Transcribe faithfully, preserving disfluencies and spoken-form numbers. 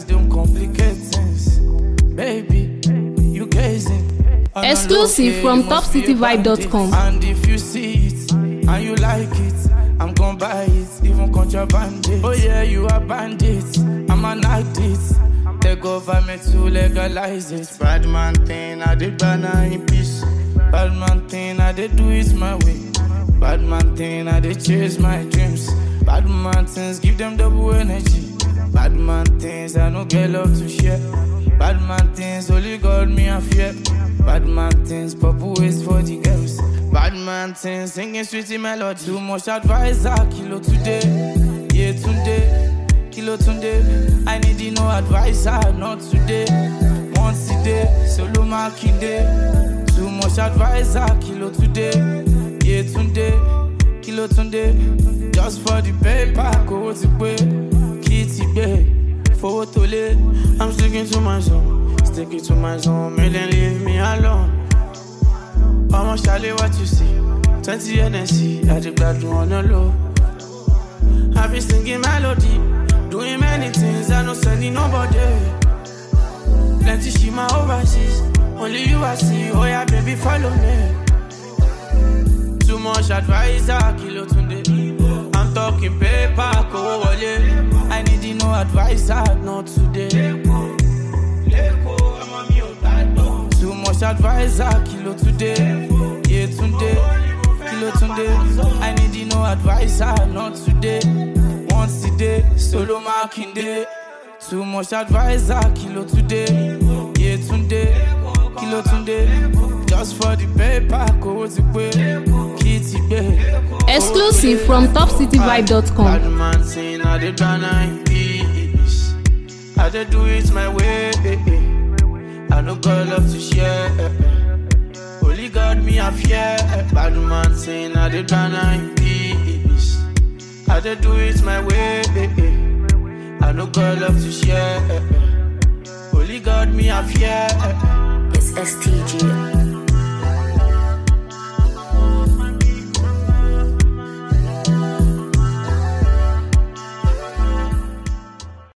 don't complicate things. Baby, you gazing. Exclusive from top city vibe dot com. And if you see it and you like it, I'm gon' buy it, even contraband it. Oh yeah, you are bandit, I'm an addict. The government to legalize it. Bad man thing, I did banana in peace. Bad man thing, I did do it my way. Bad man thing, I did chase my dreams. Bad man things, give them double energy. Bad man things, I no get love to share. Bad man things, only God me a fear. Bad man things, purple waste for the girls. Bad man things, singing sweetie melody. Too much advisor, kilo today. Yeah, today, kilo today. I need you no advisor, not today. Once a day, solo marking day. Too much advisor, kilo today. Yeah, today, kilo today. Just for the paper, go to pay. Kitty bay, for to lay. I'm sticking to my zone, sticking to my zone. Make them leave me alone. Almost Charlie, what you see? twenty N S C, I just got you on the low. I be singing melody, doing many things, I don't sending nobody. Plenty shima overseas, only you I see. Oh yeah, baby, follow me. Too much advisor, kilo tunde. I'm talking paper, go wale. I need you no advisor, not today. Too much advisor, kilo today. Yeah, today, kilo today. I need you no advisor, not today. Once a day, solo marking day. Too much advisor, kilo today. Yeah, today, kilo today. Just for the paper, go to pay. Kitty bay. Exclusive from top city vibe dot com. Bad man saying I did banana in peace. I did do it my way. I no got love to share. Only God me a fear. Bad man saying I did banana in peace. I did do it my way. I no got love to share. Only God me a fear. It's S T G.